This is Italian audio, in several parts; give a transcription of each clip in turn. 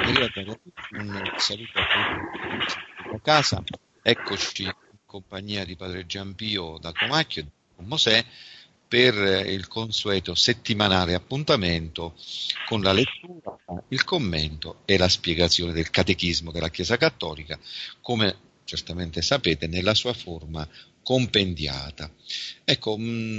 Maria Benedetto, un saluto a tutti da casa. Eccoci in compagnia di Padre Giampio da Comacchio e con Mosè per il consueto settimanale appuntamento con la lettura, il commento e la spiegazione del catechismo della Chiesa Cattolica, come certamente sapete, nella sua forma compendiata. Ecco,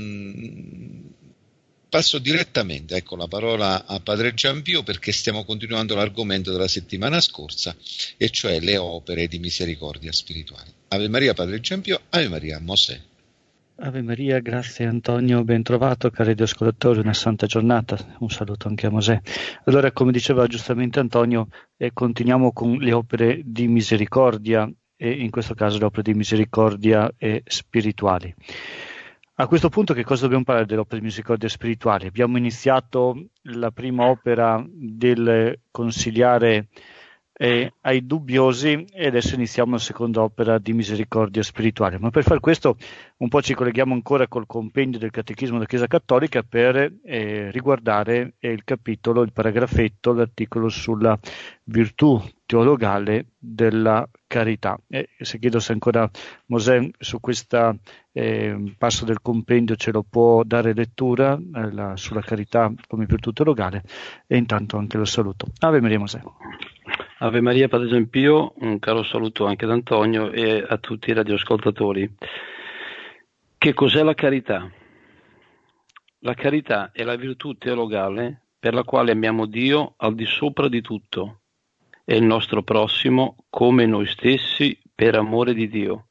passo direttamente la parola a Padre Giampio perché stiamo continuando l'argomento della settimana scorsa, e cioè le opere di misericordia spirituale. Ave Maria Padre Giampio, Ave Maria Mosè. Ave Maria, grazie Antonio, ben trovato, cari ascoltatori, una santa giornata, un saluto anche a Mosè. Allora, come diceva giustamente Antonio, continuiamo con le opere di misericordia, e in questo caso le opere di misericordia spirituali. A questo punto che cosa dobbiamo parlare delle opere di misericordia spirituali? Abbiamo iniziato la prima opera del consigliare ai dubbiosi e adesso iniziamo la seconda opera di misericordia spirituale. Ma per far questo un po' ci colleghiamo ancora col compendio del Catechismo della Chiesa Cattolica per riguardare il capitolo, il paragrafetto, l'articolo sulla virtù teologale della carità. Se chiedo se ancora Mosè su questo passo del compendio ce lo può dare lettura sulla carità come virtù teologale, e intanto anche lo saluto. Ave Maria Mosè. Ave Maria Padre Giampio, un caro saluto anche ad Antonio e a tutti i radioascoltatori. Che cos'è la carità? La carità è la virtù teologale per la quale amiamo Dio al di sopra di tutto e il nostro prossimo come noi stessi per amore di Dio.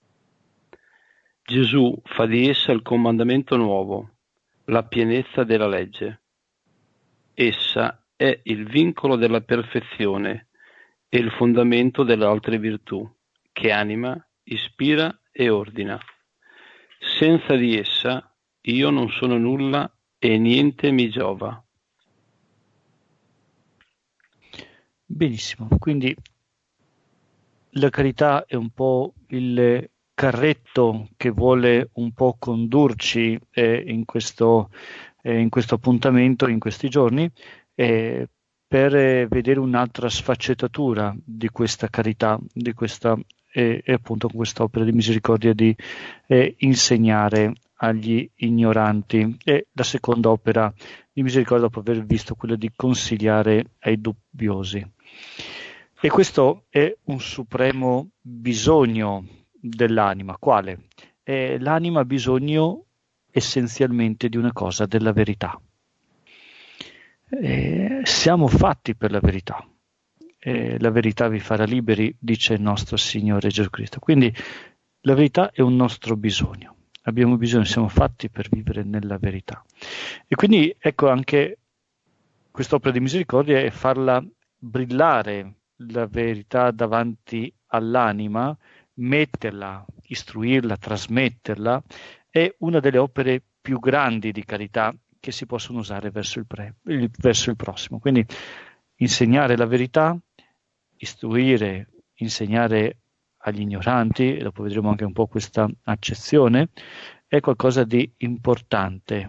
Gesù fa di essa il comandamento nuovo, la pienezza della legge. Essa è il vincolo della perfezione e il fondamento delle altre virtù, che anima, ispira e ordina. Senza di essa io non sono nulla e niente mi giova. Benissimo, quindi la carità è un po' il carretto che vuole un po' condurci in questo appuntamento, in questi giorni, per vedere un'altra sfaccettatura di questa carità, di questa e appunto con quest'opera di misericordia di insegnare agli ignoranti, e la seconda opera di misericordia dopo aver visto quella di consigliare ai dubbiosi. E questo è un supremo bisogno dell'anima. Quale? L'anima ha bisogno essenzialmente di una cosa, della verità. Siamo fatti per la verità. La verità vi farà liberi, dice il nostro Signore Gesù Cristo. Quindi la verità è un nostro bisogno. Abbiamo bisogno, siamo fatti per vivere nella verità. E quindi ecco anche quest'opera di misericordia è farla brillare la verità davanti all'anima, metterla, istruirla, trasmetterla, è una delle opere più grandi di carità che si possono usare verso il prossimo. Quindi insegnare la verità, istruire, insegnare agli ignoranti, e dopo vedremo anche un po' questa accezione, è qualcosa di importante.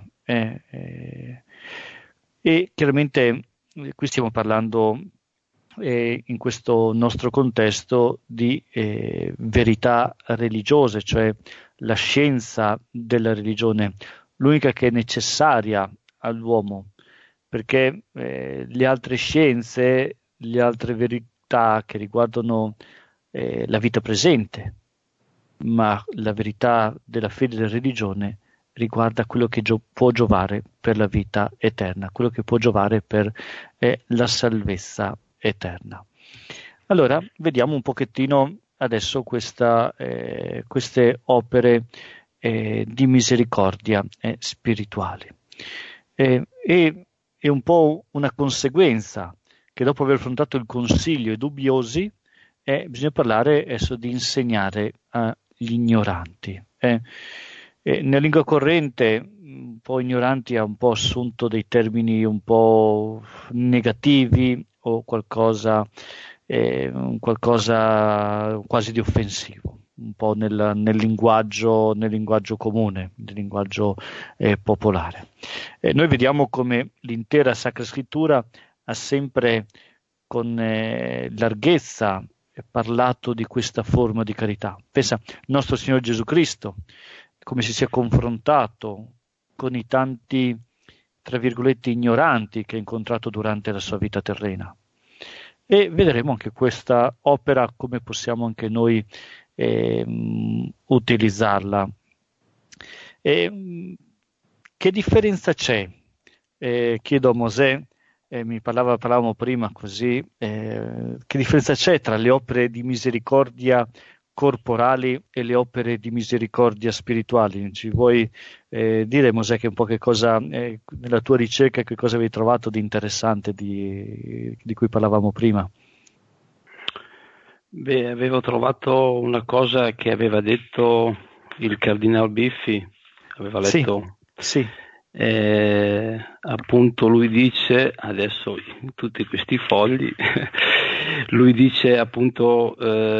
E chiaramente qui stiamo parlando in questo nostro contesto di verità religiose, cioè la scienza della religione, l'unica che è necessaria all'uomo, perché le altre scienze, le altre verità che riguardano la vita presente, ma la verità della fede e della religione riguarda quello che può giovare per la vita eterna, quello che può giovare per la salvezza eterna. Allora, vediamo un pochettino adesso queste opere di misericordia spirituali. È un po' una conseguenza che dopo aver affrontato il consiglio ai dubbiosi, bisogna parlare adesso di insegnare agli ignoranti. Nella lingua corrente, un po' ignoranti ha un po' assunto dei termini un po' negativi o qualcosa quasi di offensivo, un po' nel linguaggio comune, nel linguaggio popolare. Noi vediamo come l'intera Sacra Scrittura ha sempre con larghezza parlato di questa forma di carità. Pensa, il nostro Signore Gesù Cristo, come si sia confrontato con i tanti, tra virgolette, ignoranti che ha incontrato durante la sua vita terrena. E vedremo anche questa opera, come possiamo anche noi utilizzarla. Che differenza c'è? Chiedo a Mosè, parlavamo prima così, che differenza c'è tra le opere di misericordia corporali e le opere di misericordia spirituali? Ci vuoi dire, Mosè, che un po' che cosa, nella tua ricerca, che cosa avevi trovato di interessante di cui parlavamo prima? Beh, avevo trovato una cosa che aveva detto il Cardinal Biffi, aveva letto, sì. Appunto lui dice, adesso in tutti questi fogli, lui dice appunto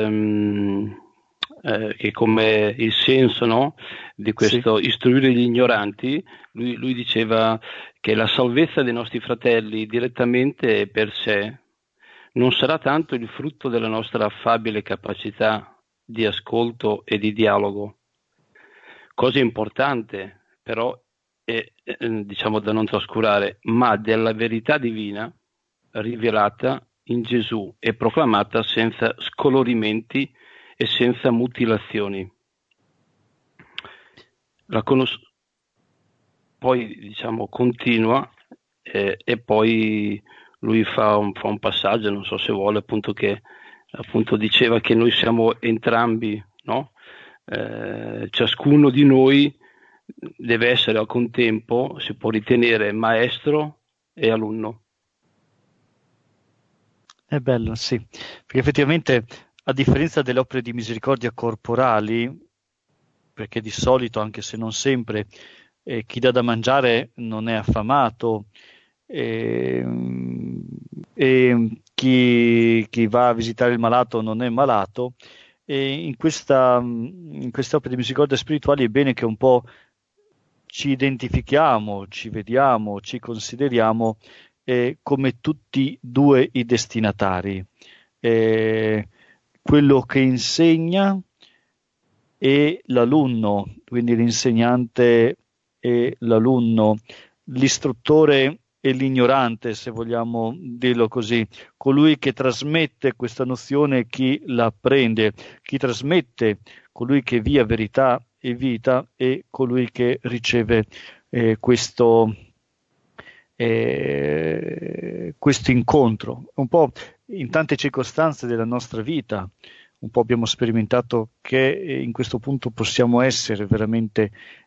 che come il senso, no, di questo istruire gli ignoranti, lui diceva che la salvezza dei nostri fratelli direttamente per sé non sarà tanto il frutto della nostra affabile capacità di ascolto e di dialogo, cosa importante però diciamo da non trascurare, ma della verità divina rivelata in Gesù e proclamata senza scolorimenti e senza mutilazioni. Poi diciamo continua e poi lui fa un passaggio, non so se vuole, appunto, che appunto diceva che noi siamo entrambi, no? Ciascuno di noi deve essere al contempo, si può ritenere maestro e alunno. È bello, sì, perché effettivamente, a differenza delle opere di misericordia corporali, perché di solito, anche se non sempre, chi dà da mangiare non è affamato, e chi va a visitare il malato non è malato, e in queste opere di misericordia spirituali è bene che un po' ci identifichiamo, ci vediamo, ci consideriamo come tutti due i destinatari, quello che insegna e l'alunno, quindi l'insegnante e l'alunno, l'istruttore e l'ignorante, se vogliamo dirlo così, colui che trasmette questa nozione, chi la apprende, chi trasmette, colui che via verità e vita, e colui che riceve questo incontro. Un po' in tante circostanze della nostra vita, un po' abbiamo sperimentato che in questo punto possiamo essere veramente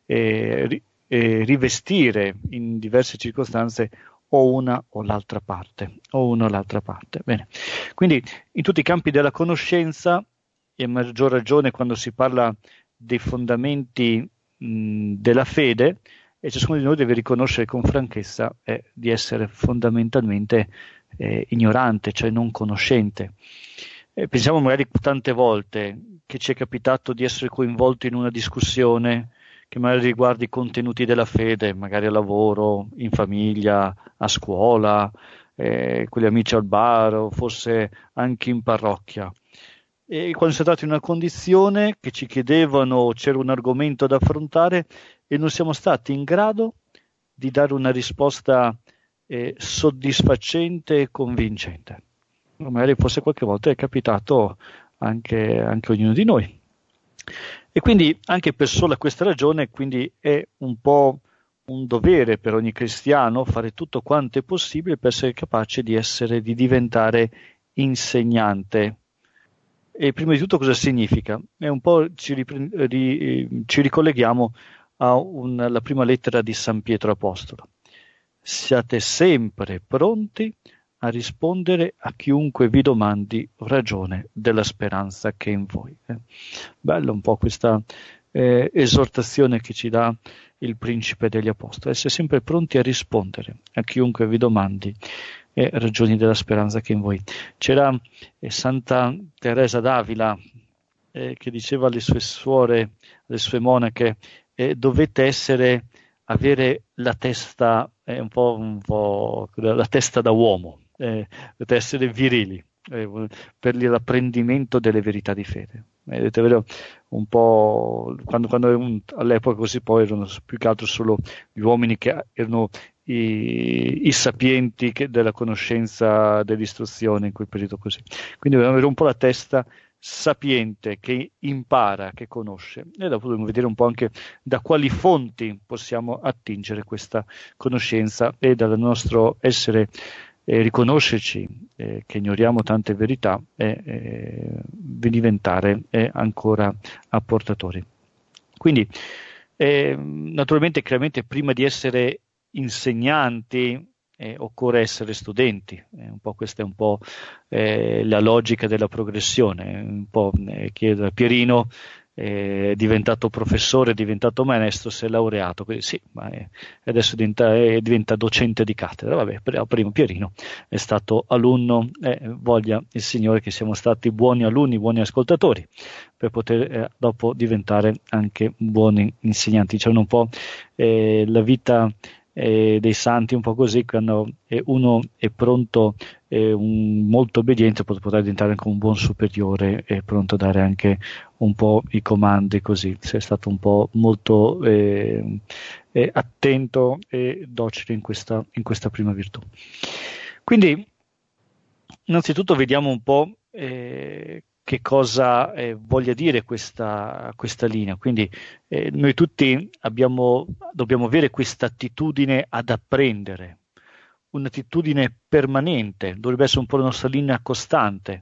rivestire in diverse circostanze o una o l'altra parte, Bene. Quindi in tutti i campi della conoscenza, e a maggior ragione quando si parla dei fondamenti della fede, e ciascuno di noi deve riconoscere con franchezza di essere fondamentalmente ignorante, cioè non conoscente. Pensiamo magari tante volte che ci è capitato di essere coinvolti in una discussione che magari riguarda i contenuti della fede, magari al lavoro, in famiglia, a scuola, con gli amici al bar, o forse anche in parrocchia. E quando si è trovato in una condizione che ci chiedevano, c'era un argomento da affrontare e non siamo stati in grado di dare una risposta soddisfacente e convincente. Magari forse qualche volta è capitato anche ognuno di noi. E quindi anche per sola questa ragione, quindi è un po' un dovere per ogni cristiano fare tutto quanto è possibile per essere capace di diventare insegnante. E prima di tutto cosa significa? È un po' ci ricolleghiamo alla prima lettera di San Pietro Apostolo. Siate sempre pronti a rispondere a chiunque vi domandi ragione della speranza che è in voi. Bello un po' questa esortazione che ci dà il principe degli apostoli, essere sempre pronti a rispondere a chiunque vi domandi ragioni della speranza che è in voi. C'era Santa Teresa d'Avila che diceva alle sue suore, alle sue monache, dovete avere la testa un po' la testa da uomo, dovete essere virili per l'apprendimento delle verità di fede. Vedete, vero? Un po' quando all'epoca così, poi erano più che altro solo gli uomini che erano i sapienti della conoscenza dell'istruzione in quel periodo così. Quindi dobbiamo avere un po' la testa sapiente, che impara, che conosce, e dopo dobbiamo vedere un po' anche da quali fonti possiamo attingere questa conoscenza e dal nostro essere riconoscerci che ignoriamo tante verità e diventare ancora apportatori. Quindi naturalmente, chiaramente, prima di essere insegnanti occorre essere studenti. Questa è un po' la logica della progressione. Un po' chiedo a Pierino, è diventato professore, è diventato maestro, si è laureato, quindi sì, ma adesso diventa docente di cattedra. Vabbè, prima Pierino è stato alunno, voglia il Signore che siamo stati buoni alunni, buoni ascoltatori, per poter dopo diventare anche buoni insegnanti. C'è un po' la vita dei santi, un po' così, quando uno è pronto, molto obbediente, potrà diventare anche un buon superiore e pronto a dare anche un po' i comandi, così sei stato un po' molto attento e docile in questa prima virtù. Quindi innanzitutto vediamo un po' che cosa voglia dire questa linea. Quindi noi tutti dobbiamo avere questa attitudine ad apprendere, un'attitudine permanente, dovrebbe essere un po' la nostra linea costante.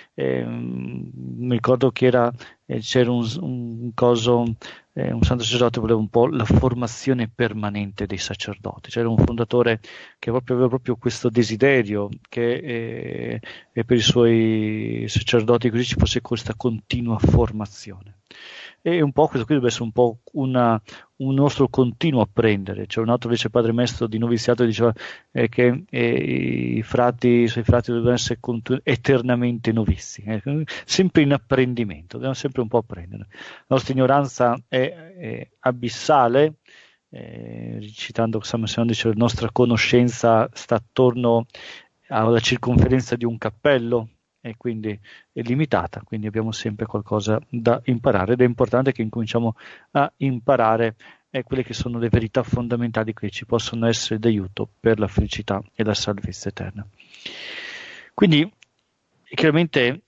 Mi ricordo che c'era un santo sacerdote voleva un po' la formazione permanente dei sacerdoti. C'era un fondatore che aveva proprio questo desiderio che per i suoi sacerdoti così ci fosse questa continua formazione. E un po' questo qui deve essere un po' un nostro continuo apprendere. C'è un altro invece padre maestro di noviziato che diceva che i suoi frati devono essere eternamente novizi, sempre in apprendimento, dobbiamo sempre un po' apprendere. La nostra ignoranza è abissale, citando Samuel dice la nostra conoscenza sta attorno alla circonferenza di un cappello, e quindi è limitata, quindi abbiamo sempre qualcosa da imparare, ed è importante che incominciamo a imparare quelle che sono le verità fondamentali che ci possono essere d'aiuto per la felicità e la salvezza eterna. Quindi chiaramente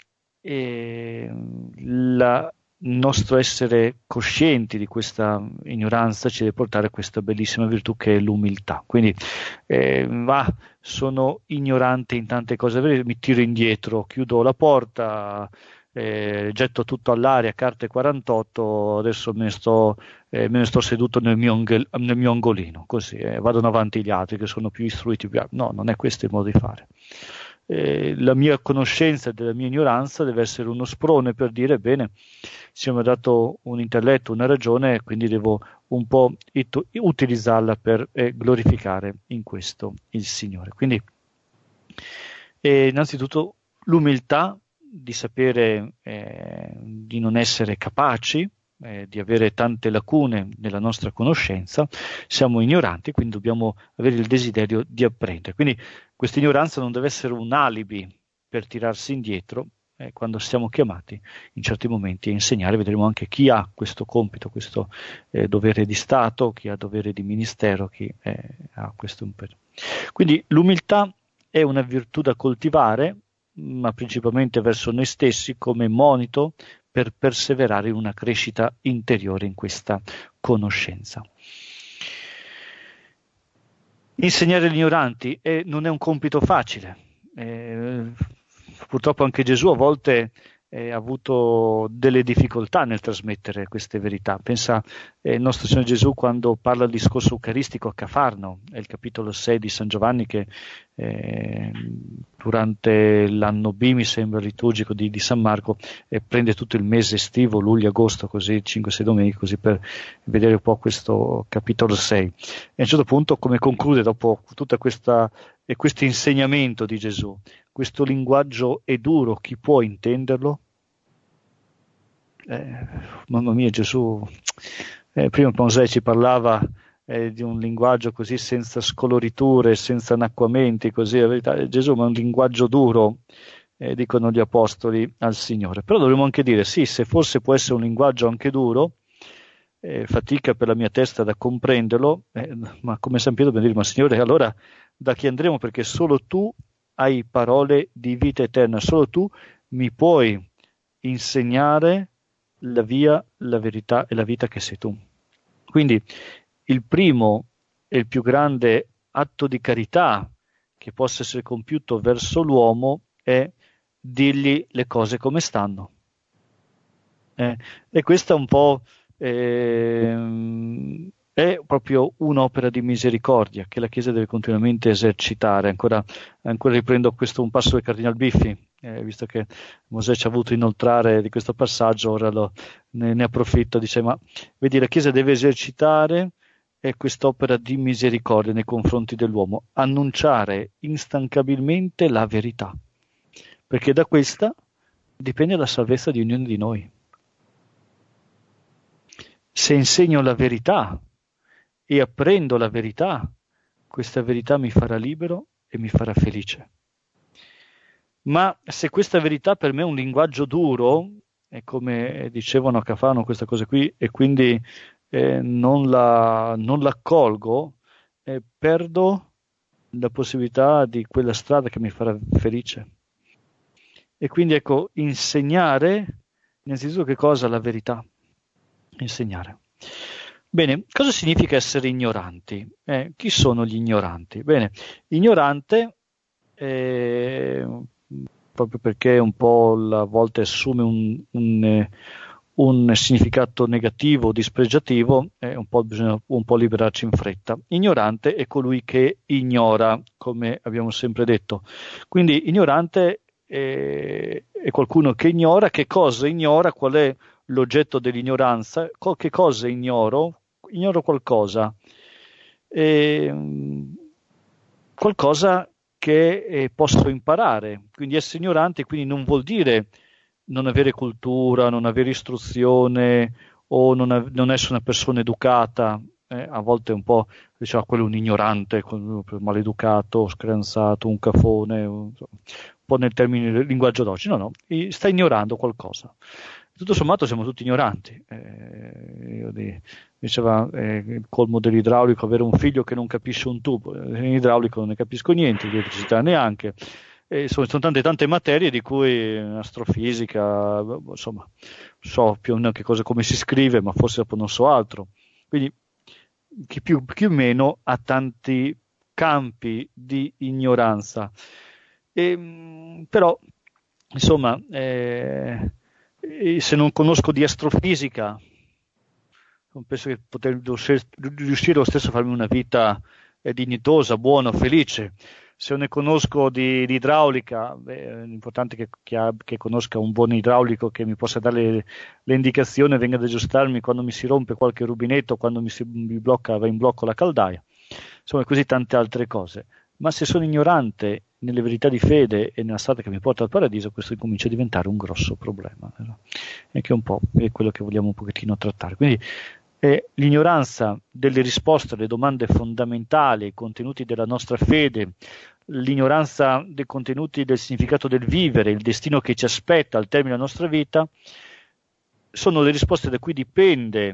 il nostro essere coscienti di questa ignoranza ci deve portare a questa bellissima virtù che è l'umiltà. Quindi sono ignorante in tante cose, mi tiro indietro, chiudo la porta, getto tutto all'aria, carte 48, adesso me ne sto seduto nel mio angolino, così vadano avanti gli altri che sono più istruiti. No, non è questo il modo di fare. La mia conoscenza della mia ignoranza deve essere uno sprone per dire: bene, ci mi ha dato un intelletto, una ragione, quindi devo un po' utilizzarla per glorificare in questo il Signore. Quindi innanzitutto l'umiltà di sapere di non essere capaci, di avere tante lacune nella nostra conoscenza, siamo ignoranti, quindi dobbiamo avere il desiderio di apprendere. Quindi questa ignoranza non deve essere un alibi per tirarsi indietro quando siamo chiamati in certi momenti a insegnare. Vedremo anche chi ha questo compito, questo dovere di Stato, chi ha dovere di ministero, chi ha questo impegno. Quindi l'umiltà è una virtù da coltivare, ma principalmente verso noi stessi, come monito per perseverare in una crescita interiore in questa conoscenza. Insegnare agli ignoranti non è un compito facile. Purtroppo anche Gesù a volte ha avuto delle difficoltà nel trasmettere queste verità. Pensa il nostro Signore Gesù quando parla del discorso eucaristico a Cafarno, è il capitolo 6 di San Giovanni, che durante l'anno B, mi sembra, liturgico di San Marco, prende tutto il mese estivo, luglio, agosto, così 5-6 domeniche, così per vedere un po' questo capitolo 6. E a un certo punto, come conclude dopo tutta questo insegnamento di Gesù? Questo linguaggio è duro, chi può intenderlo? Mamma mia, Gesù, prima Mosè ci parlava di un linguaggio così senza scoloriture, senza annacquamenti, così la verità, Gesù ma è un linguaggio duro, dicono gli apostoli al Signore. Però dovremmo anche dire, sì, se forse può essere un linguaggio anche duro, fatica per la mia testa da comprenderlo, ma come San Pietro dobbiamo dire, ma Signore, allora da chi andremo? Perché solo tu hai parole di vita eterna, solo tu mi puoi insegnare la via, la verità e la vita che sei tu. Quindi il primo e il più grande atto di carità che possa essere compiuto verso l'uomo è dirgli le cose come stanno. E questa un po' è proprio un'opera di misericordia che la Chiesa deve continuamente esercitare. Ancora riprendo un passo del Cardinal Biffi, visto che Mosè ci ha voluto inoltrare di questo passaggio, ora ne approfitto, dice, ma vedi, la Chiesa deve esercitare quest'opera di misericordia nei confronti dell'uomo, annunciare instancabilmente la verità, perché da questa dipende la salvezza di ognuno di noi. Se insegno la verità e apprendo la verità, questa verità mi farà libero e mi farà felice. Ma se questa verità per me è un linguaggio duro, e come dicevano a Cafano questa cosa qui, e quindi non l'accolgo, perdo la possibilità di quella strada che mi farà felice. E quindi ecco, insegnare, innanzitutto che cosa? La verità. Insegnare. Bene, cosa significa essere ignoranti? Chi sono gli ignoranti? Bene, ignorante, proprio perché un po' a volte assume un significato negativo, dispregiativo, bisogna un po' liberarci in fretta. Ignorante è colui che ignora, come abbiamo sempre detto. Quindi ignorante è qualcuno che ignora. Che cosa ignora? Qual è l'oggetto dell'ignoranza? Che cosa ignoro? Ignoro qualcosa. Qualcosa che posso imparare. Quindi essere ignorante quindi non vuol dire non avere cultura, non avere istruzione o non essere una persona educata. A volte un po' diciamo quello è un ignorante, maleducato, scranzato, un cafone, un po' nel termine del linguaggio d'oggi. No, sta ignorando qualcosa. Tutto sommato siamo tutti ignoranti. Diceva il colmo dell'idraulico, avere un figlio che non capisce un tubo. In idraulico non ne capisco niente, di elettricità neanche. Sono tante materie di cui astrofisica, insomma, so più o meno che cosa, come si scrive, ma forse dopo non so altro. Quindi chi più o meno ha tanti campi di ignoranza. Però, insomma, se non conosco di astrofisica, non penso che poter riuscire lo stesso a farmi una vita dignitosa, buona, felice. Se ne conosco di idraulica, è importante che conosca un buon idraulico che mi possa dare le indicazioni e venga ad aggiustarmi quando mi si rompe qualche rubinetto, quando va in blocco la caldaia. Insomma, così tante altre cose. Ma se sono ignorante nelle verità di fede e nella strada che mi porta al paradiso, questo comincia a diventare un grosso problema. E che un po' è quello che vogliamo un pochettino trattare. Quindi l'ignoranza delle risposte alle domande fondamentali, ai contenuti della nostra fede, l'ignoranza dei contenuti del significato del vivere, il destino che ci aspetta al termine della nostra vita, sono le risposte da cui dipende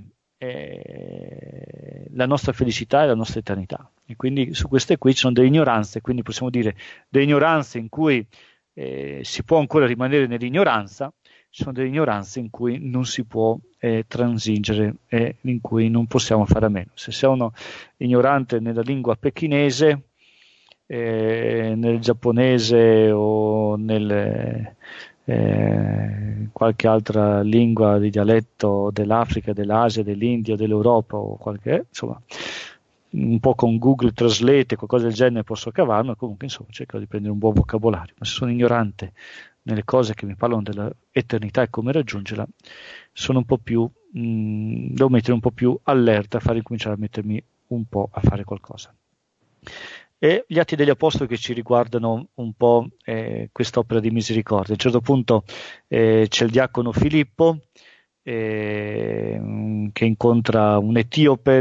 la nostra felicità e la nostra eternità. E quindi su queste qui ci sono delle ignoranze, quindi possiamo dire delle ignoranze in cui si può ancora rimanere nell'ignoranza, ci sono delle ignoranze in cui non si può transigere e in cui non possiamo fare a meno. Se sono ignorante nella lingua pechinese, nel giapponese o nel qualche altra lingua di dialetto dell'Africa, dell'Asia, dell'India, dell'Europa o insomma, un po' con Google Translate, qualcosa del genere posso cavarmi, ma comunque insomma cerco di prendere un buon vocabolario. Ma se sono ignorante nelle cose che mi parlano dell'eternità e come raggiungerla, sono un po' più devo mettere un po' più allerta, fare cominciare a mettermi un po' a fare qualcosa. E gli atti degli apostoli che ci riguardano un po' quest'opera di misericordia. A un certo punto c'è il diacono Filippo che incontra un etiope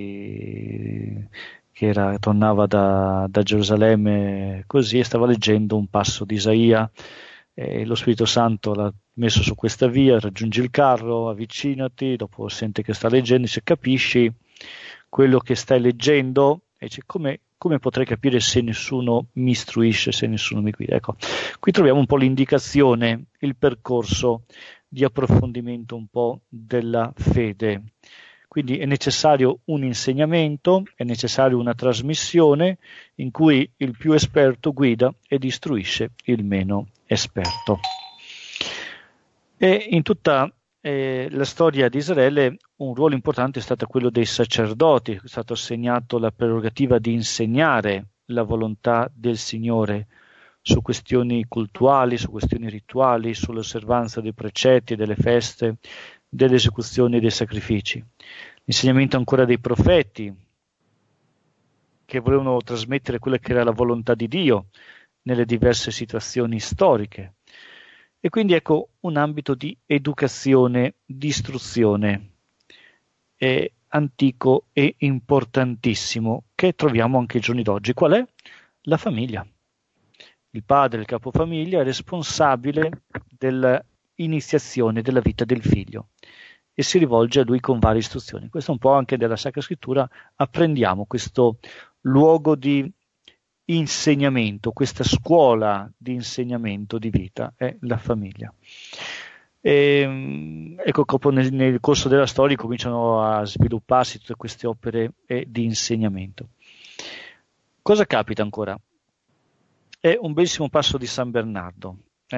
che tornava da Gerusalemme così, e stava leggendo un passo di Isaia, e lo Spirito Santo l'ha messo su questa via, raggiungi il carro, avvicinati, dopo sente che sta leggendo, dice: capisci quello che stai leggendo? E dice: come potrei capire se nessuno mi istruisce, se nessuno mi guida? Ecco, qui troviamo un po' l'indicazione, il percorso di approfondimento un po' della fede. Quindi è necessario un insegnamento, è necessario una trasmissione in cui il più esperto guida ed istruisce il meno esperto. E in tutta la storia di Israele un ruolo importante è stato quello dei sacerdoti. È stato assegnato la prerogativa di insegnare la volontà del Signore su questioni cultuali, su questioni rituali, sull'osservanza dei precetti, delle feste, delle esecuzioni e dei sacrifici. L'insegnamento ancora dei profeti, che volevano trasmettere quella che era la volontà di Dio nelle diverse situazioni storiche. E quindi ecco un ambito di educazione, di istruzione antico e importantissimo, che troviamo anche ai giorni d'oggi. Qual è? La famiglia. Il padre, il capofamiglia, è responsabile dell'iniziazione della vita del figlio e si rivolge a lui con varie istruzioni. Questo è un po' anche della Sacra Scrittura, apprendiamo questo luogo di insegnamento, questa scuola di insegnamento di vita è la famiglia. Ecco, nel corso della storia cominciano a svilupparsi tutte queste opere di insegnamento. Cosa capita ancora? È un bellissimo passo di San Bernardo,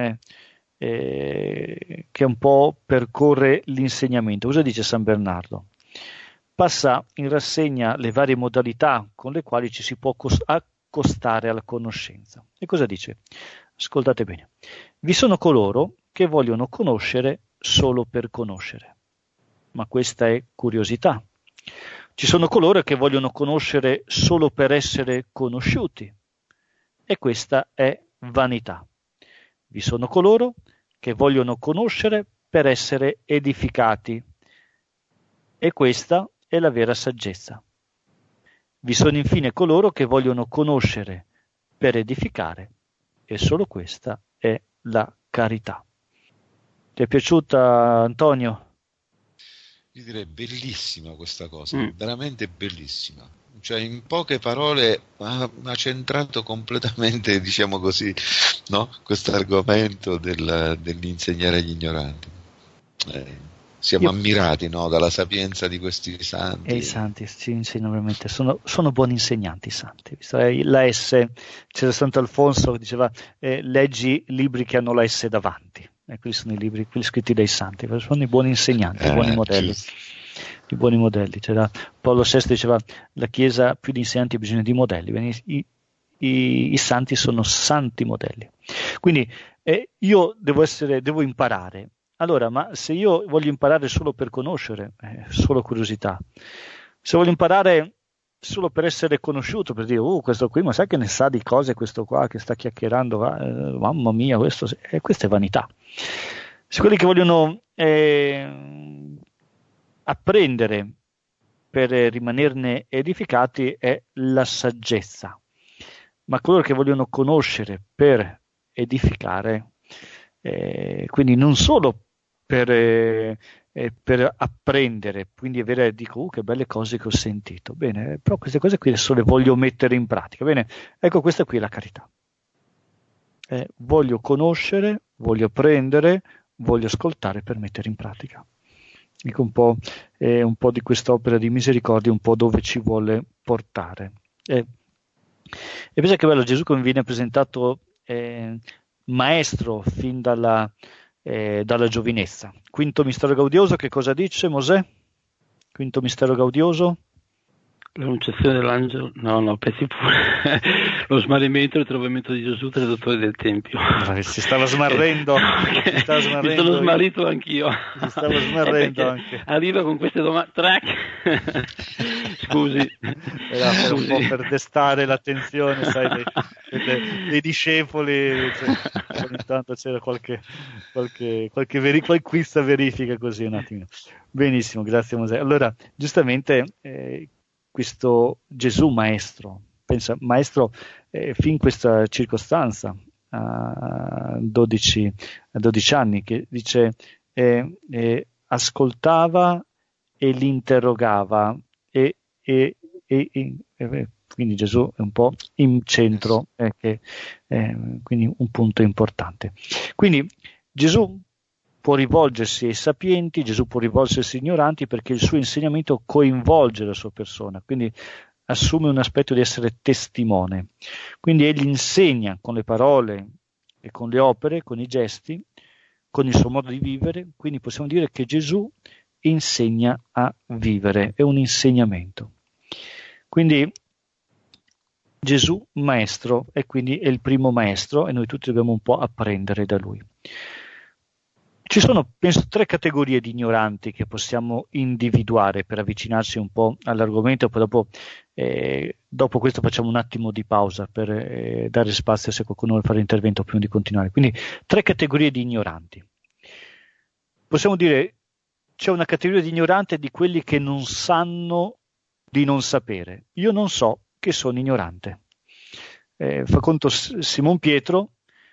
che un po' percorre l'insegnamento. Cosa dice San Bernardo? Passa in rassegna le varie modalità con le quali ci si può accostare alla conoscenza. E cosa dice? Ascoltate bene. Vi sono coloro che vogliono conoscere solo per conoscere, ma questa è curiosità. Ci sono coloro che vogliono conoscere solo per essere conosciuti, e questa è vanità. Vi sono coloro che vogliono conoscere per essere edificati, e questa è la vera saggezza. Vi sono infine coloro che vogliono conoscere per edificare, e solo questa è la carità. Ti è piaciuta, Antonio? Io direi bellissima questa cosa, veramente bellissima. Cioè, in poche parole ha centrato completamente, diciamo così, no? Questo argomento dell'insegnare agli ignoranti. Siamo ammirati, no? Dalla sapienza di questi santi. E i santi ci insegnano veramente, sono buoni insegnanti i santi. La S, c'era Sant'Alfonso che diceva leggi libri che hanno la S davanti. E quelli sono i libri, quelli scritti dai santi, sono i buoni insegnanti, i buoni modelli. I buoni modelli. C'era Paolo VI diceva: la Chiesa più di insegnanti ha bisogno di modelli. I santi sono santi modelli. Quindi io devo imparare. Allora, ma se io voglio imparare solo per conoscere, solo curiosità, se voglio imparare solo per essere conosciuto, per dire, questo qui, ma sai che ne sa di cose questo qua che sta chiacchierando, mamma mia, questa è vanità. Se quelli che vogliono apprendere per rimanerne edificati è la saggezza, ma coloro che vogliono conoscere per edificare, quindi non solo per apprendere, quindi avere, dico, che belle cose che ho sentito, bene, però queste cose qui adesso le voglio mettere in pratica, bene, ecco, questa qui è la carità. Voglio conoscere, voglio apprendere, voglio ascoltare per mettere in pratica. Ecco un po' di quest'opera di misericordia, un po' dove ci vuole portare. E pensa che bello, Gesù come viene presentato maestro fin dalla giovinezza. Quinto mistero gaudioso, che cosa dice Mosè? Quinto mistero gaudioso? L'annunciazione dell'angelo, no, pensi pure. Lo smarrimento e il ritrovamento di Gesù tra i dottori del Tempio. Si stava smarrendo. Mi sono smarrito anch'io. Si stava smarrendo anche. Arriva con queste domande. Scusi. Era un po' per destare l'attenzione, sai, dei discepoli. Ogni tanto c'era qualche quiz a verifica così un attimino. Benissimo, grazie Mosè. Allora, giustamente questo Gesù maestro, pensa, maestro fin questa circostanza, a 12 anni, che dice ascoltava e li interrogava e quindi Gesù è un po' in centro, quindi un punto importante. Quindi Gesù può rivolgersi ai sapienti, Gesù può rivolgersi agli ignoranti, perché il suo insegnamento coinvolge la sua persona, quindi assume un aspetto di essere testimone. Quindi egli insegna con le parole e con le opere, con i gesti, con il suo modo di vivere. Quindi possiamo dire che Gesù insegna a vivere, è un insegnamento. Quindi Gesù maestro, e quindi è il primo maestro, e noi tutti dobbiamo un po' apprendere da lui. Ci sono, penso, 3 categorie di ignoranti che possiamo individuare per avvicinarsi un po' all'argomento, poi dopo questo facciamo un attimo di pausa per dare spazio se qualcuno vuole fare intervento prima di continuare. Quindi 3 categorie di ignoranti. Possiamo dire c'è una categoria di ignoranti di quelli che non sanno di non sapere. Io non so che sono ignorante. Fa conto Simon Pietro,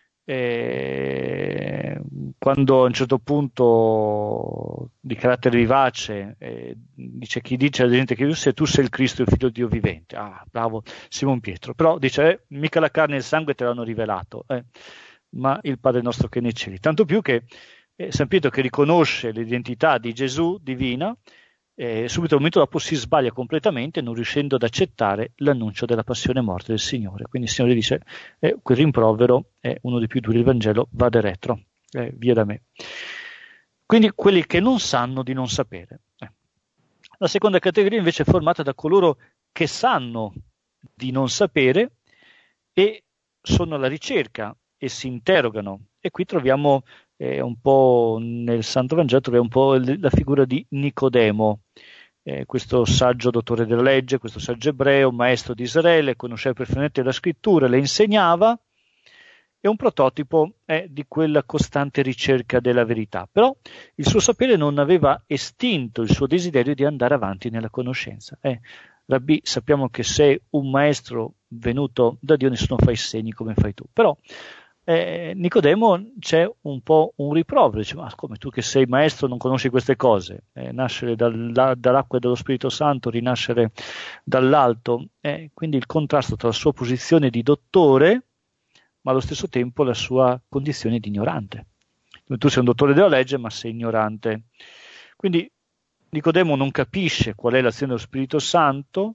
quando a un certo punto, di carattere vivace, dice: chi dice alla gente che tu sei il Cristo, il figlio di Dio vivente. Ah, bravo Simon Pietro. Però dice: mica la carne e il sangue te l'hanno rivelato, ma il Padre nostro che è nei cieli. Tanto più che San Pietro, che riconosce l'identità di Gesù divina, subito al momento dopo si sbaglia completamente, non riuscendo ad accettare l'annuncio della passione e morte del Signore. Quindi il Signore dice: quel rimprovero è uno dei più duri del Vangelo, vade retro, via da me. Quindi quelli che non sanno di non sapere. La seconda categoria invece è formata da coloro che sanno di non sapere e sono alla ricerca e si interrogano. E qui troviamo un po' nel Santo Vangelo, troviamo un po' la figura di Nicodemo, questo saggio dottore della legge, questo saggio ebreo, maestro di Israele, conosceva perfettamente la scrittura, le insegnava, è un prototipo di quella costante ricerca della verità. Però il suo sapere non aveva estinto il suo desiderio di andare avanti nella conoscenza. Rabbì, sappiamo che sei un maestro venuto da Dio, nessuno fa i segni come fai tu. Però Nicodemo c'è un po' un rimprovero, dice: ma come, tu che sei maestro non conosci queste cose? Nascere dall'acqua e dallo Spirito Santo, rinascere dall'alto, quindi il contrasto tra la sua posizione di dottore ma allo stesso tempo la sua condizione di ignorante. Tu sei un dottore della legge ma sei ignorante. Quindi Nicodemo non capisce qual è l'azione dello Spirito Santo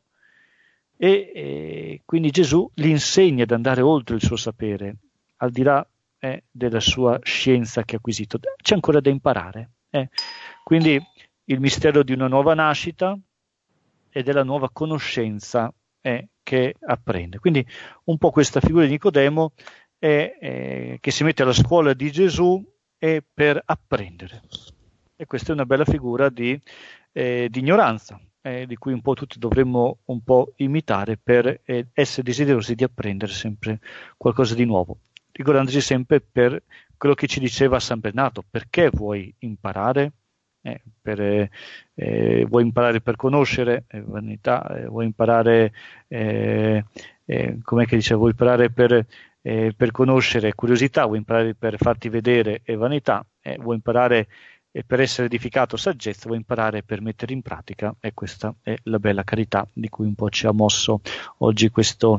e quindi Gesù gli insegna ad andare oltre il suo sapere, al di là della sua scienza che ha acquisito. C'è ancora da imparare. Quindi il mistero di una nuova nascita e della nuova conoscenza che apprende. Quindi un po' questa figura di Nicodemo che si mette alla scuola di Gesù per apprendere. E questa è una bella figura di ignoranza, di cui un po' tutti dovremmo un po' imitare per essere desiderosi di apprendere sempre qualcosa di nuovo, ricordandoci sempre per quello che ci diceva San Bernardo: perché vuoi imparare? Vuoi imparare per conoscere, vanità, vuoi imparare, com'è che dice, vuoi imparare per conoscere, curiosità, vuoi imparare per farti vedere, vanità, vuoi imparare per essere edificato, saggezza, vuoi imparare per mettere in pratica, e questa è la bella carità di cui un po' ci ha mosso oggi questo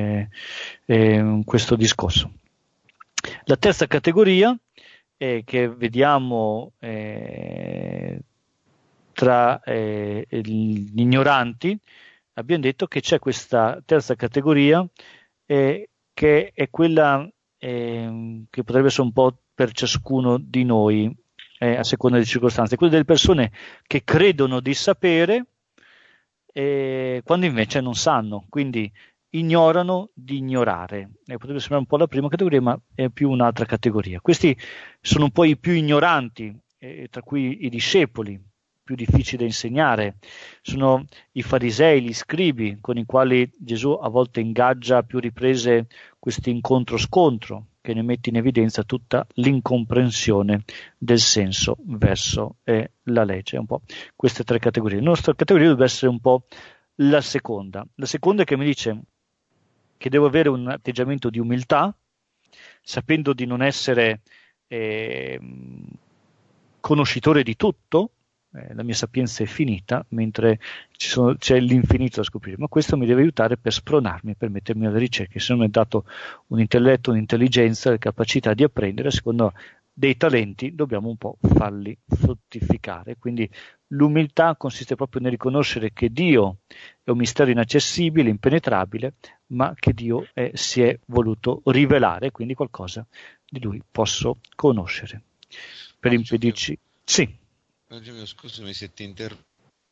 discorso. La terza categoria che vediamo tra gli ignoranti, abbiamo detto che c'è questa terza categoria che è quella che potrebbe essere un po' per ciascuno di noi a seconda delle circostanze, quelle delle persone che credono di sapere quando invece non sanno, quindi ignorano di ignorare. Potrebbe sembrare un po' la prima categoria, ma è più un'altra categoria. Questi sono un po' i più ignoranti, tra cui i discepoli, più difficili da insegnare, sono i farisei, gli scribi, con i quali Gesù a volte ingaggia a più riprese questo incontro-scontro, che ne mette in evidenza tutta l'incomprensione del senso verso la legge. Un po' queste tre categorie. La nostra categoria deve essere un po' la seconda. La seconda è che mi dice che devo avere un atteggiamento di umiltà, sapendo di non essere conoscitore di tutto, la mia sapienza è finita, mentre c'è l'infinito da scoprire, ma questo mi deve aiutare per spronarmi, per mettermi alle ricerche. Se non mi è dato un intelletto, un'intelligenza, la capacità di apprendere, secondo dei talenti dobbiamo un po' farli fruttificare. Quindi l'umiltà consiste proprio nel riconoscere che Dio è un mistero inaccessibile, impenetrabile, ma che Dio si è voluto rivelare, quindi qualcosa di Lui posso conoscere. Per impedirci... Sì. Scusami se ti interrompo,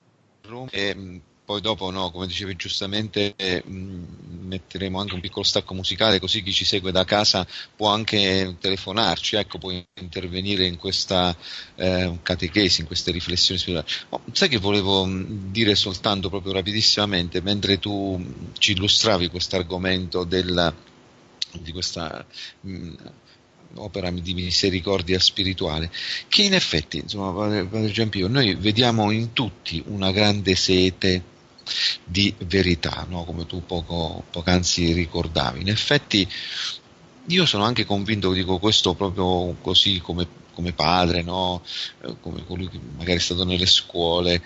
poi dopo, no, come dicevi giustamente, metteremo anche un piccolo stacco musicale, così chi ci segue da casa può anche telefonarci, ecco, può intervenire in questa catechesi, in queste riflessioni spirituali. Oh, sai che volevo dire soltanto proprio rapidissimamente, mentre tu ci illustravi questo argomento di questa opera di misericordia spirituale, che in effetti, insomma, Padre Giampio, noi vediamo in tutti una grande sete di verità, no? Come tu poc'anzi ricordavi. In effetti io sono anche convinto, dico questo proprio così come padre, no? Come colui che magari è stato nelle scuole,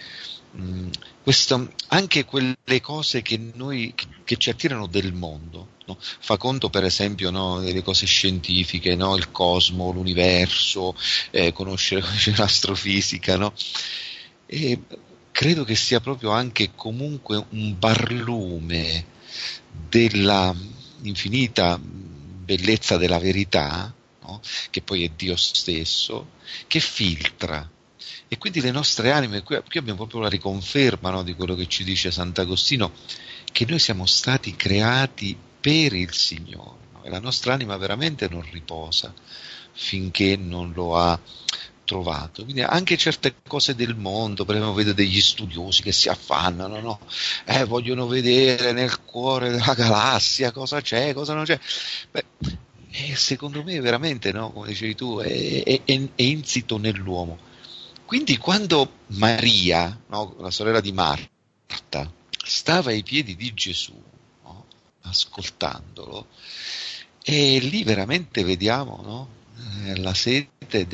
anche quelle cose che ci attirano del mondo, no? Fa conto per esempio, no, delle cose scientifiche, no? Il cosmo, l'universo, conoscere l'astrofisica, no? E credo che sia proprio anche comunque un barlume della infinita bellezza della verità, no? Che poi è Dio stesso, che filtra. E quindi le nostre anime, qui abbiamo proprio la riconferma, no, di quello che ci dice Sant'Agostino, che noi siamo stati creati per il Signore, no? E la nostra anima veramente non riposa finché non lo ha trovato. Quindi anche certe cose del mondo, per esempio vedo degli studiosi che si affannano, no? Vogliono vedere nel cuore della galassia cosa c'è, cosa non c'è. Beh, secondo me veramente, no, come dicevi tu, è insito nell'uomo. Quindi quando Maria, no, la sorella di Marta, stava ai piedi di Gesù, no, ascoltandolo, e lì veramente vediamo, no, la sete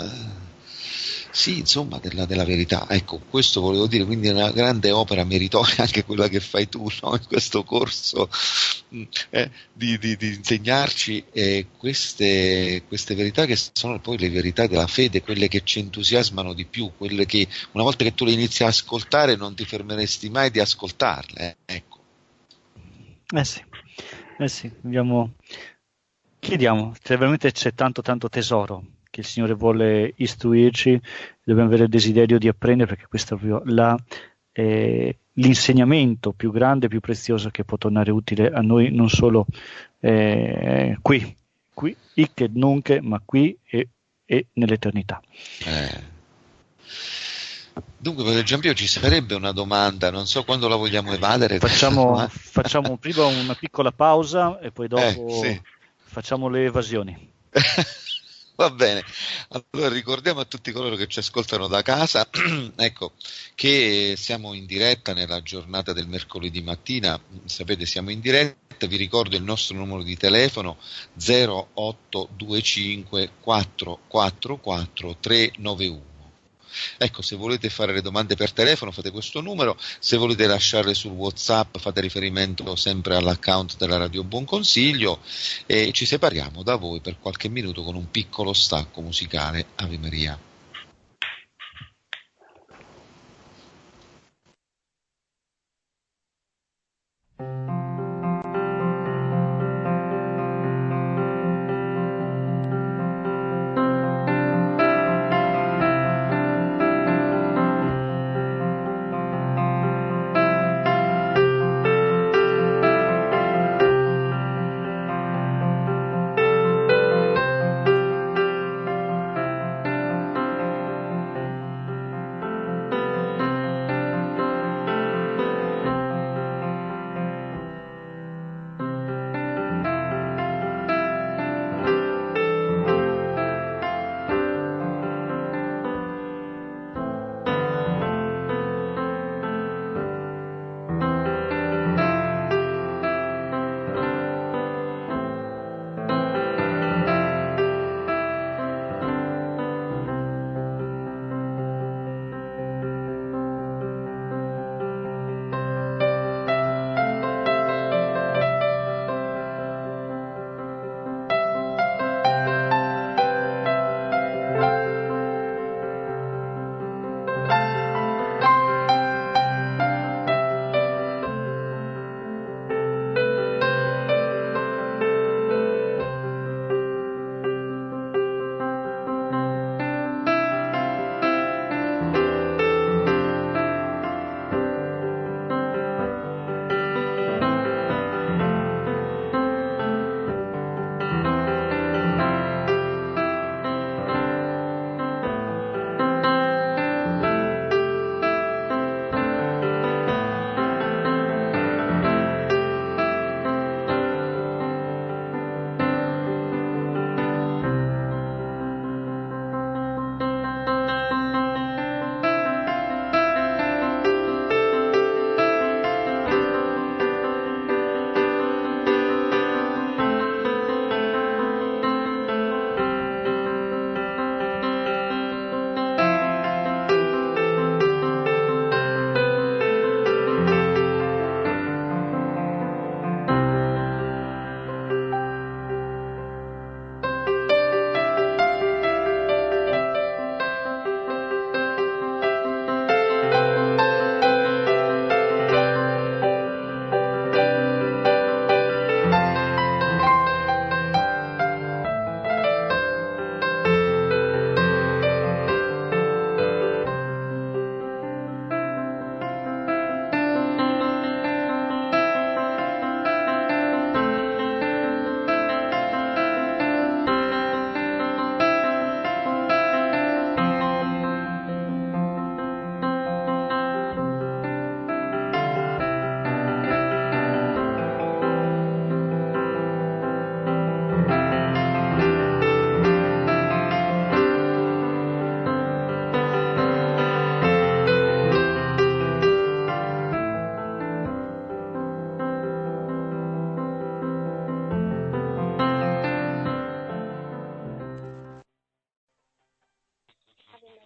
della verità. Ecco, questo volevo dire, quindi è una grande opera meritoria anche quella che fai tu, no, in questo corso, di insegnarci queste verità, che sono poi le verità della fede, quelle che ci entusiasmano di più, quelle che una volta che tu le inizi a ascoltare non ti fermeresti mai di ascoltarle, ecco. Sì, chiediamo, se veramente c'è tanto tesoro che il Signore vuole istruirci, dobbiamo avere il desiderio di apprendere, perché questo è proprio l'insegnamento più grande, più prezioso, che può tornare utile a noi, non solo qui, hic et nunc, ma qui e nell'eternità. Dunque, per Giampio, ci sarebbe una domanda, non so quando la vogliamo evadere. Facciamo prima una piccola pausa e poi dopo sì. Facciamo le evasioni. Va bene, allora ricordiamo a tutti coloro che ci ascoltano da casa, ecco, che siamo in diretta nella giornata del mercoledì mattina, sapete, siamo in diretta, vi ricordo il nostro numero di telefono 0825 444 391. Ecco, se volete fare le domande per telefono fate questo numero, se volete lasciarle sul WhatsApp fate riferimento sempre all'account della Radio Buon Consiglio, e ci separiamo da voi per qualche minuto con un piccolo stacco musicale. Ave Maria.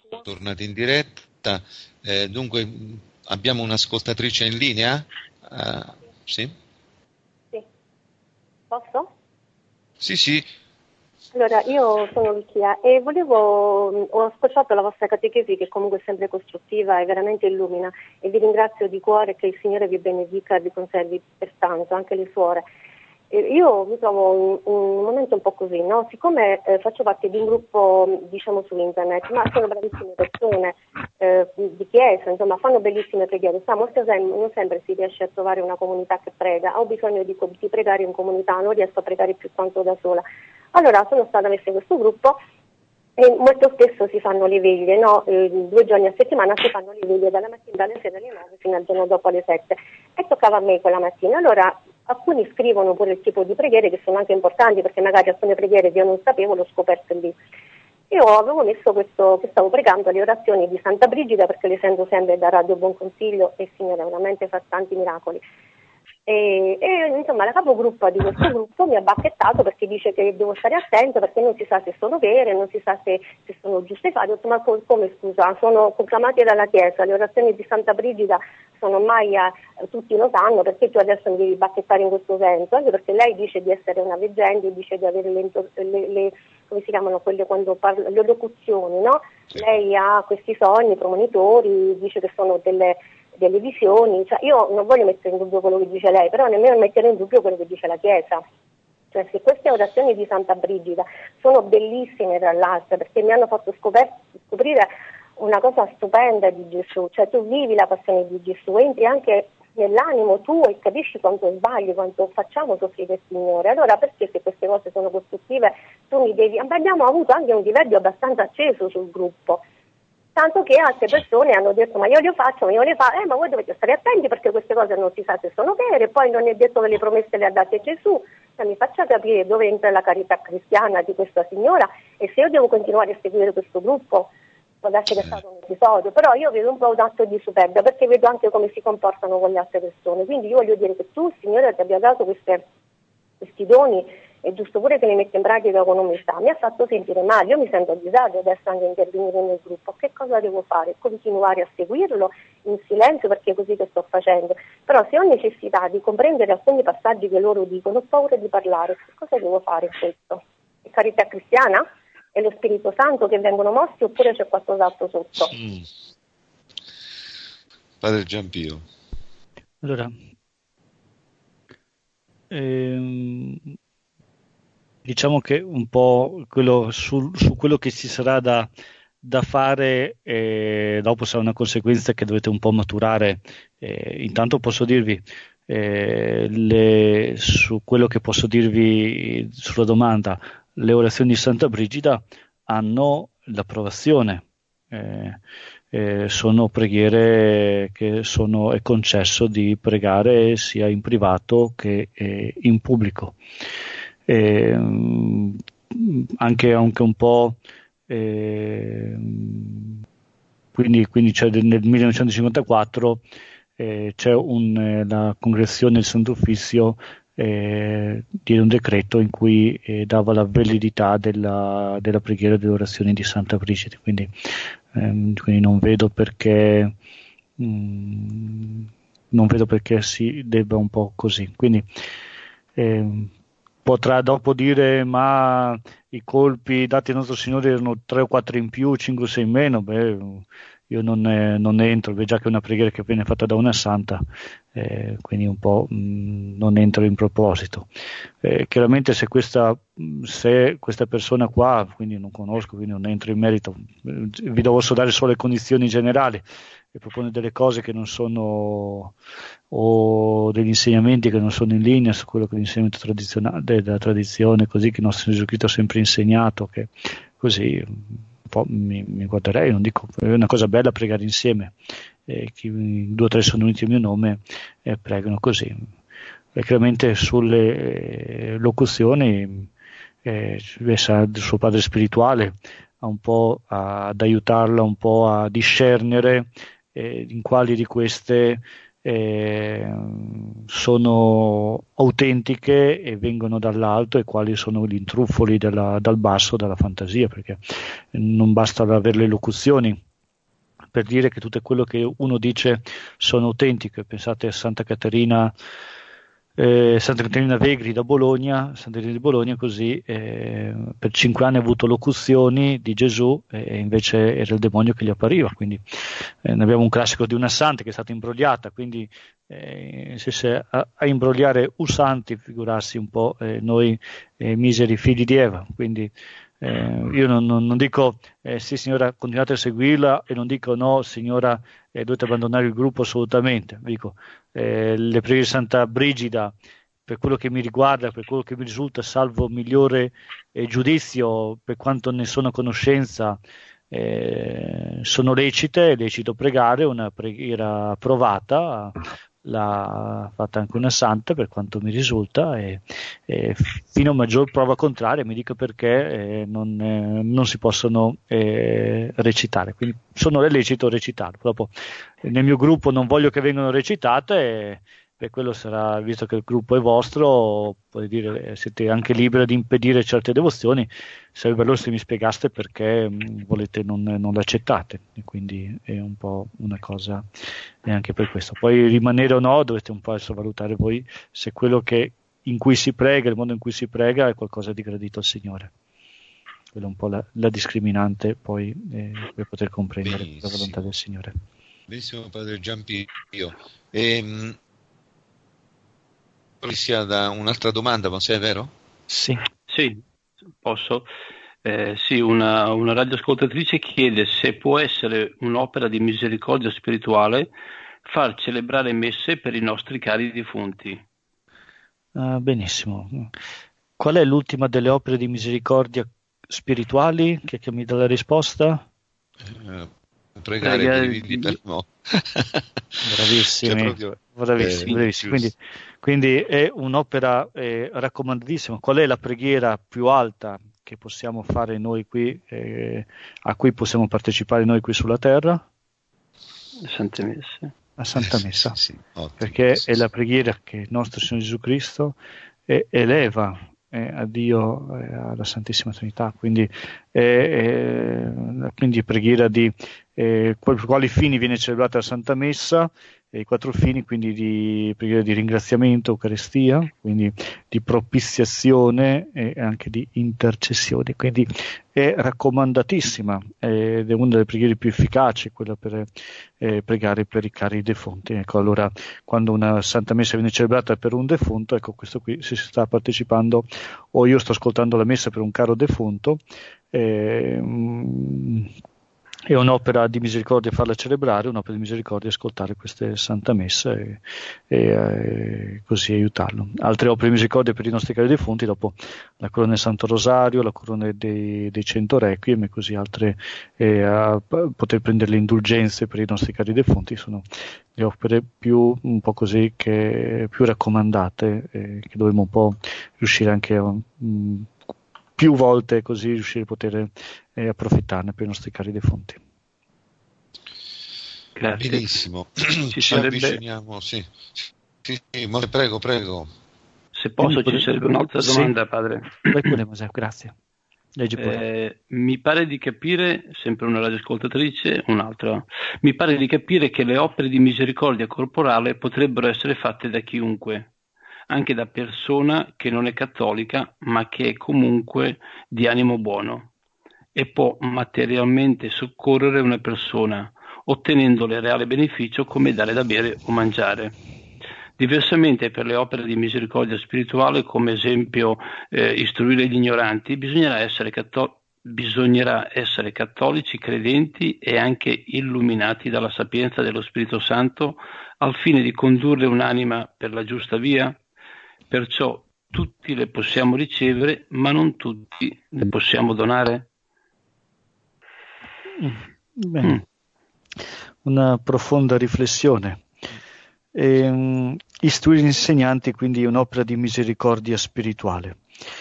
tornati in diretta. Dunque, abbiamo un'ascoltatrice in linea? Sì? Sì. Posso? Sì. Allora, io sono Lucia e ho ascoltato la vostra catechesi, che comunque è sempre costruttiva e veramente illumina, e vi ringrazio di cuore, che il Signore vi benedica e vi conservi per tanto, anche le suore. Io mi trovo in un momento un po' così, no? Siccome faccio parte di un gruppo, diciamo, su internet, ma sono bravissime persone di chiesa, insomma, fanno bellissime preghiere, non sempre si riesce a trovare una comunità che prega. Ho bisogno di pregare in comunità, non riesco a pregare più tanto da sola. Allora sono stata messa in questo gruppo e molto spesso si fanno le veglie, no? 2 giorni a settimana si fanno le veglie dalla mattina alle 6 alle 9 fino al giorno dopo alle 7, e toccava a me quella mattina. Allora alcuni scrivono pure il tipo di preghiere, che sono anche importanti, perché magari alcune preghiere che io non sapevo l'ho scoperte lì. Io avevo messo questo, che stavo pregando le orazioni di Santa Brigida, perché le sento sempre da Radio Buon Consiglio e il Signore veramente fa tanti miracoli. E insomma la capogruppo di questo gruppo mi ha bacchettato, perché dice che devo stare attento, perché non si sa se sono vere, non si sa se sono giuste fare. Ho detto, ma come, scusa, sono conclamate dalla Chiesa, le orazioni di Santa Brigida sono ormai tutti lo sanno, perché tu adesso mi devi bacchettare in questo senso? Anche perché lei dice di essere una veggente, dice di avere le come si chiamano quelle quando parla, le locuzioni, no? Lei ha questi sogni premonitori, dice che sono delle visioni, cioè io non voglio mettere in dubbio quello che dice lei, però nemmeno mettere in dubbio quello che dice la Chiesa. Cioè, se queste orazioni di Santa Brigida sono bellissime tra l'altro, perché mi hanno fatto scoprire una cosa stupenda di Gesù, cioè tu vivi la passione di Gesù, entri anche nell'animo tuo e capisci quanto sbagli, quanto facciamo soffrire il Signore. Allora perché, se queste cose sono costruttive, tu mi devi... Abbiamo avuto anche un diverbio abbastanza acceso sul gruppo, tanto che altre persone hanno detto ma io le faccio, ma voi dovete stare attenti, perché queste cose non si sa se sono vere, poi non è detto che le promesse le ha date Gesù. Cioè, mi faccia capire dove entra la carità cristiana di questa signora, e se io devo continuare a seguire questo gruppo. Può darsi che è stato un episodio, però io vedo un po' un atto di superbia, perché vedo anche come si comportano con le altre persone. Quindi io voglio dire che tu, Signore, ti abbia dato questi doni, è giusto pure che li metti in pratica con umiltà. Mi ha fatto sentire male, io mi sento a disagio adesso anche intervenire nel gruppo. Che cosa devo fare? Continuare a seguirlo in silenzio, perché è così che sto facendo. Però se ho necessità di comprendere alcuni passaggi che loro dicono, ho paura di parlare. Che cosa devo fare in questo? È carità cristiana? È lo Spirito Santo che vengono mossi, oppure c'è qualcos'altro sotto? Padre Giampio. Allora, diciamo che un po' quello su quello che ci sarà da fare, dopo sarà una conseguenza che dovete un po' maturare. Intanto posso dirvi su quello che posso dirvi sulla domanda. Le orazioni di Santa Brigida hanno l'approvazione, sono preghiere che è concesso di pregare sia in privato che in pubblico. Anche un po' quindi c'è nel 1954 c'è la congregazione del Santo Uffizio diede un decreto in cui dava la validità della preghiera delle orazioni di Santa Brigida, quindi non vedo perché si debba un po' così. Quindi potrà dopo dire ma i colpi dati al nostro Signore erano 3 o 4 in più, 5 o 6 in meno. Io non entro, già che è una preghiera che viene fatta da una santa, quindi un po' non entro in proposito. Chiaramente se questa persona qua, quindi non conosco, quindi non entro in merito, vi posso dare solo le condizioni generali e propone delle cose che non sono, o degli insegnamenti che non sono in linea su quello che è l'insegnamento tradizionale della tradizione, così che il nostro Gesù Cristo ha sempre insegnato, che così un po' mi guarderei, non dico, è una cosa bella pregare insieme, 2 o 3 sono uniti al mio nome e pregano così. E chiaramente sulle locuzioni il suo padre spirituale un po' ad aiutarla un po' a discernere in quali di queste sono autentiche e vengono dall'alto, e quali sono gli intruffoli dal basso, dalla fantasia, perché non basta avere le locuzioni per dire che tutto quello che uno dice sono autentiche. Pensate a Santa Caterina Vegri da Bologna, Santa Caterina di Bologna, così per 5 anni ha avuto locuzioni di Gesù, e invece era il demonio che gli appariva. Quindi ne abbiamo un classico di una santa che è stata imbrogliata, quindi se a imbrogliare santi, figurarsi un po' noi miseri figli di Eva. Quindi io non dico sì signora continuate a seguirla, e non dico no signora dovete abbandonare il gruppo, assolutamente. Dico le preghiere di Santa Brigida, per quello che mi riguarda, per quello che mi risulta, salvo migliore giudizio, per quanto ne sono a conoscenza, sono lecite. È lecito pregare, una preghiera approvata, l'ha fatta anche una santa per quanto mi risulta, e fino a maggior prova contraria mi dica perché non si possono recitare. Quindi sono lecito recitare. Dopo nel mio gruppo non voglio che vengano recitate, e per quello sarà, visto che il gruppo è vostro, potete dire, siete anche liberi di impedire certe devozioni. Sarebbe bello se mi spiegaste perché volete non l'accettate, e quindi è un po' una cosa, e anche per questo. Poi rimanere o no dovete un po' adesso valutare voi se quello in cui si prega, il modo in cui si prega, è qualcosa di gradito al Signore. Quella è un po' la discriminante poi per poter comprendere la volontà del Signore. Benissimo, padre Giampio. Sia da un'altra domanda, ma se è vero? Sì, posso. Sì, una radioascoltatrice chiede se può essere un'opera di misericordia spirituale far celebrare messe per i nostri cari defunti. Benissimo. Qual è l'ultima delle opere di misericordia spirituali? Che mi dà la risposta? Pregare per i vivi per no. Bravissimi, bravissimi. Quindi è un'opera raccomandatissima. Qual è la preghiera più alta che possiamo fare noi qui, a cui possiamo partecipare noi qui sulla terra? Sante Messe. La Santa Messa, sì, perché è la preghiera che il nostro Signore Gesù Cristo eleva a Dio, alla Santissima Trinità. Quindi preghiera di quali fini viene celebrata la Santa Messa, i 4 fini, quindi di preghiera di ringraziamento, Eucaristia, quindi di propiziazione e anche di intercessione. Quindi è raccomandatissima, ed è una delle preghiere più efficaci, quella per pregare per i cari defunti. Ecco, allora quando una Santa Messa viene celebrata per un defunto, ecco, questo qui, se si sta partecipando o io sto ascoltando la messa per un caro defunto, è un'opera di misericordia farla celebrare, un'opera di misericordia ascoltare queste Santa Messa e così aiutarlo. Altre opere di misericordia per i nostri cari defunti, dopo la corona del Santo Rosario, la corona dei 100 Requiem, e così altre, poter prendere le indulgenze per i nostri cari defunti, sono le opere più un po' così, che più raccomandate, che dovremmo un po' riuscire anche a più volte, così riuscire a poter approfittarne per i nostri cari defunti. Grazie. Benissimo, ci avviciniamo. Sì, prego. Se posso, ci sarebbe un'altra domanda, sì. Padre. Grazie. Leggi pure. Mi pare di capire, sempre una radioascoltatrice, un'altra, mi pare di capire che le opere di misericordia corporale potrebbero essere fatte da chiunque, anche da persona che non è cattolica, ma che è comunque di animo buono, e può materialmente soccorrere una persona, ottenendole reale beneficio come dare da bere o mangiare. Diversamente per le opere di misericordia spirituale, come esempio istruire gli ignoranti, bisognerà essere cattolici, credenti e anche illuminati dalla sapienza dello Spirito Santo al fine di condurre un'anima per la giusta via. Perciò tutti le possiamo ricevere, ma non tutti le possiamo donare. Bene. Una profonda riflessione. Istruire gli insegnanti, quindi è un'opera di misericordia spirituale.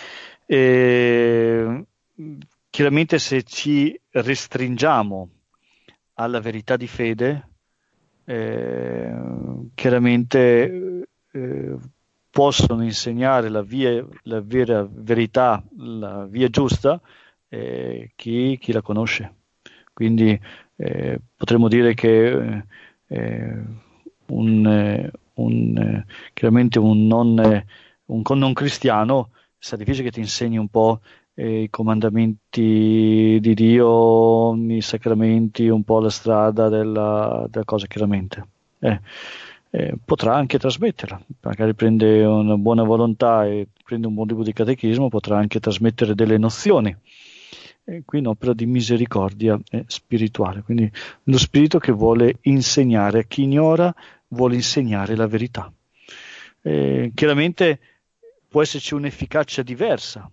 Chiaramente se ci restringiamo alla verità di fede, chiaramente possono insegnare la vera verità, la via giusta, chi la conosce. Quindi potremmo dire che chiaramente un non cristiano sarà difficile che ti insegni un po' i comandamenti di Dio, i sacramenti, un po' la strada della cosa, chiaramente. Potrà anche trasmetterla, magari prende una buona volontà e prende un buon libro di catechismo, potrà anche trasmettere delle nozioni. Qui un'opera di misericordia spirituale, quindi lo spirito che vuole insegnare a chi ignora, vuole insegnare la verità. Chiaramente può esserci un'efficacia diversa.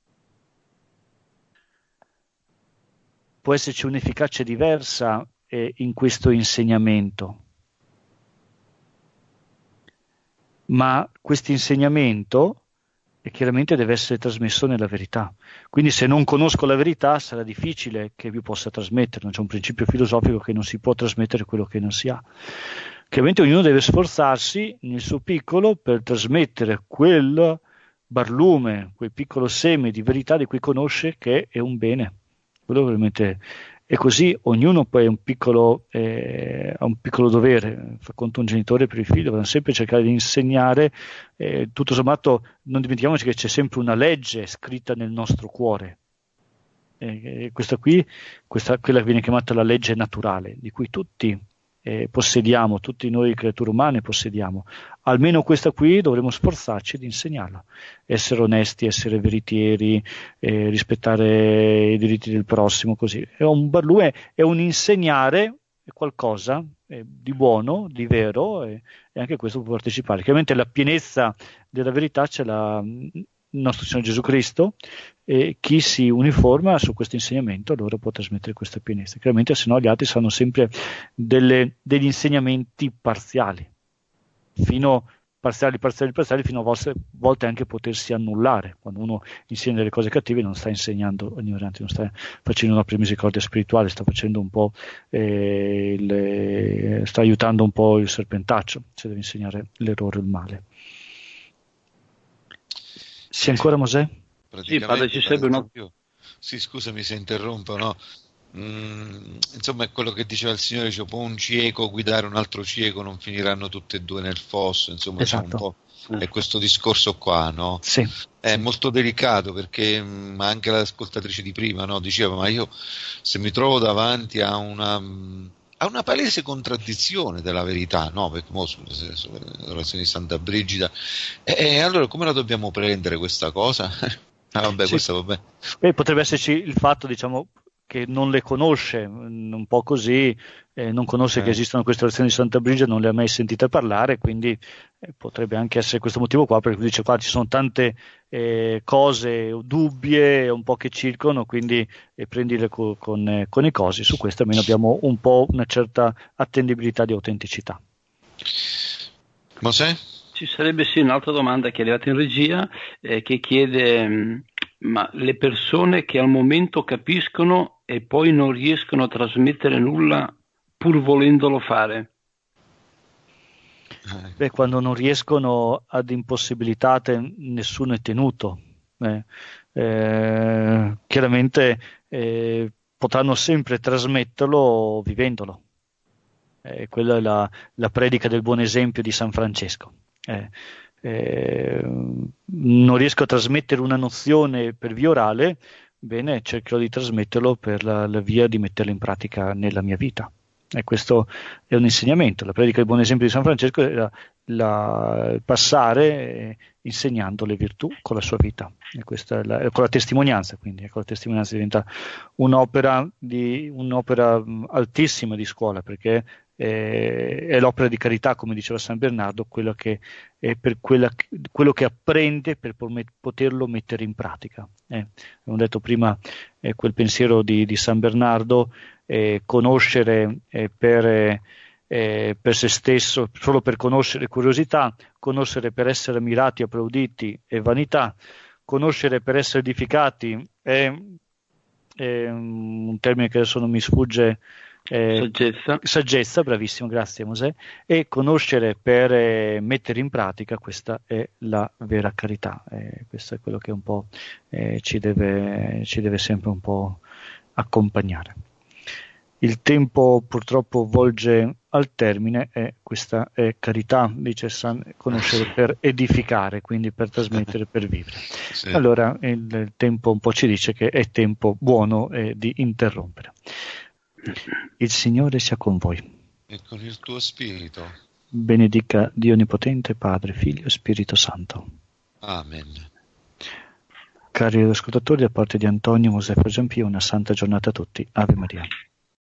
Può esserci un'efficacia diversa in questo insegnamento. Ma questo insegnamento chiaramente deve essere trasmesso nella verità. Quindi se non conosco la verità sarà difficile che vi possa trasmetterlo. C'è un principio filosofico che non si può trasmettere quello che non si ha. Chiaramente ognuno deve sforzarsi nel suo piccolo per trasmettere quel barlume, quel piccolo seme di verità di cui conosce che è un bene. Quello veramente. E così ognuno poi ha un piccolo dovere, fa conto un genitore per il figlio, devono sempre cercare di insegnare, tutto sommato non dimentichiamoci che c'è sempre una legge scritta nel nostro cuore, quella che viene chiamata la legge naturale, di cui tutti possediamo, tutti noi creature umane possediamo. Almeno questa qui dovremo sforzarci di insegnarla, essere onesti, essere veritieri, rispettare i diritti del prossimo, così. È un barlume, è un insegnare qualcosa di buono, di vero, e anche questo può partecipare. Chiaramente la pienezza della verità c'è il nostro Signore Gesù Cristo, e chi si uniforma su questo insegnamento allora può trasmettere questa pienezza. Chiaramente se no gli altri saranno sempre degli insegnamenti parziali, fino a volte anche potersi annullare. Quando uno insegna delle cose cattive non sta insegnando ignoranti, non sta facendo una misericordia spirituale, sta facendo un po' sta aiutando un po' il serpentaccio, se deve insegnare l'errore o il male. Sì, ancora Mosè? Sì, padre, ci serve un Sì, scusami se interrompo, no? Insomma, è quello che diceva il Signore, dice, può un cieco guidare un altro cieco, non finiranno tutti e due nel fosso, insomma, esatto. C'è un po', è questo discorso qua, no? Sì. È molto delicato, perché anche l'ascoltatrice di prima, no, diceva, ma io se mi trovo davanti a una palese contraddizione della verità, no? Perché sull'orazione di Santa Brigida, allora come la dobbiamo prendere questa cosa? Vabbè, sì. Questo vabbè. Potrebbe esserci il fatto, diciamo, che non le conosce, un po' così, non conosce che esistono queste orazioni di Santa Brigida, non le ha mai sentite parlare, quindi potrebbe anche essere questo motivo qua, perché dice qua ci sono tante cose dubbie un po' che circolano, quindi prendile con i cosi. Su questo almeno abbiamo un po' una certa attendibilità di autenticità. Mosè? Ci sarebbe sì un'altra domanda che è arrivata in regia, che chiede ma le persone che al momento capiscono e poi non riescono a trasmettere nulla pur volendolo fare? Quando non riescono ad impossibilitate, nessuno è tenuto. Chiaramente potranno sempre trasmetterlo vivendolo. Quella è la predica del buon esempio di San Francesco. Non riesco a trasmettere una nozione per via orale, bene, cercherò di trasmetterlo per la via di metterlo in pratica nella mia vita. E questo è un insegnamento. La predica del buon esempio di San Francesco era il passare insegnando le virtù con la sua vita, e questa è con la testimonianza, quindi con la testimonianza diventa un'opera altissima di scuola, perché è l'opera di carità, come diceva San Bernardo, quello che apprende per poterlo mettere in pratica. Abbiamo detto prima quel pensiero di San Bernardo, conoscere per se stesso, solo per conoscere curiosità, conoscere per essere ammirati, applauditi è vanità, conoscere per essere edificati è un termine che adesso non mi sfugge, saggezza, bravissimo, grazie Mosè, e conoscere per mettere in pratica, questa è la vera carità. Questo è quello che un po' ci deve sempre un po' accompagnare. Il tempo purtroppo volge al termine, e questa è carità, dice San, conoscere per edificare, quindi per trasmettere, per vivere. Sì. Allora il tempo un po' ci dice che è tempo buono di interrompere. Il Signore sia con voi. E con il tuo spirito. Benedica Dio Onnipotente, Padre, Figlio e Spirito Santo. Amen. Cari ascoltatori, da parte di Antonio, Mosè e Giampio, una santa giornata a tutti. Ave Maria.